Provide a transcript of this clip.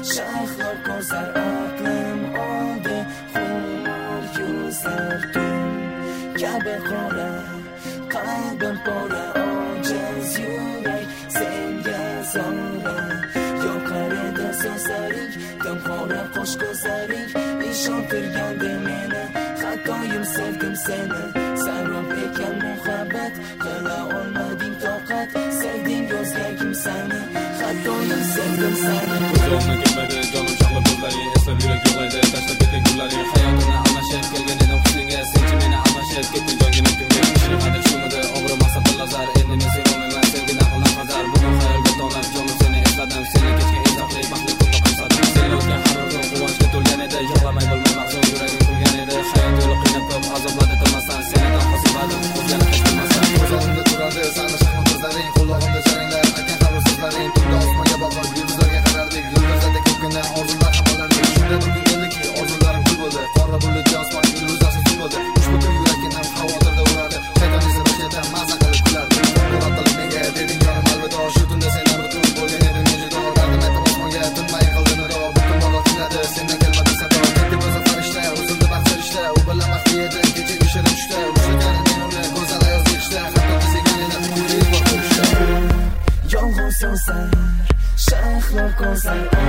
shayxlar ko'zar aqlim oldi xumor yuzlar tun kabi qora qalbim pora ojiz yurak senga zora yoqar edi so'zlaring timqora qo'sh ko'zlaring ishontirgandi meni xatoyim sevdim seni sarob ekan muhabbat qila olmading toqat sevding yozgagim seni xatoyim sevdim seni ko'zimni kelmadi jonim chaqlab ko'zlaring eslab yurak yig'laydi tashlab ketding gullaring hayotimni almashib kelgan edim husningga senchi meni almashib ketding jonginim kimga ishimadi shumidi og'rimasa bilazar endi men sevolmayman sevgini aqldan hazar bugun xayolga to'lib jonim seni esladim seni kechga izohli baxtli kunni qo'msadim sen yozgan har bir quvonchga to'lgan edi yig'lamay bo'lmay mahzun yuragim kulgan edi hayot yo'li qiynab ko'p azobladi tilmasdan seni tanqosibadim o'zgani hech bilmasdan ko'z oldimda turardi sani shahmat ko'zlaring qulog'imda jaranglar aytgan har bir so'zlaring tunda osmonga boqib yulduzlarga qarardik yulduzlarda ko'pgina orzular havolardik shunda bir kun keldiki orzularim pul bo'ldi qora bulutli osmon yulduzlarsiz tun bo'ldi ushbu kun yurakim ham xavotirda urardi shayton esa boshidan maza qilib kulardi murat qilib menga deding jonim alvido shu tunda sendan bir kun bo'lgan edim men judo dardim aytib osmonga tinmay qildi nido butun bola tinadi sendan kelmadi sado ketdi o'zi farishta uzildi baxtli ishda u bilan baxtli edi kecha yoshirim tushda ushlaganiding uni go'zal ayoz yetishda hatto qiziganida yolg'on so'zlar shayxlar ko'zlar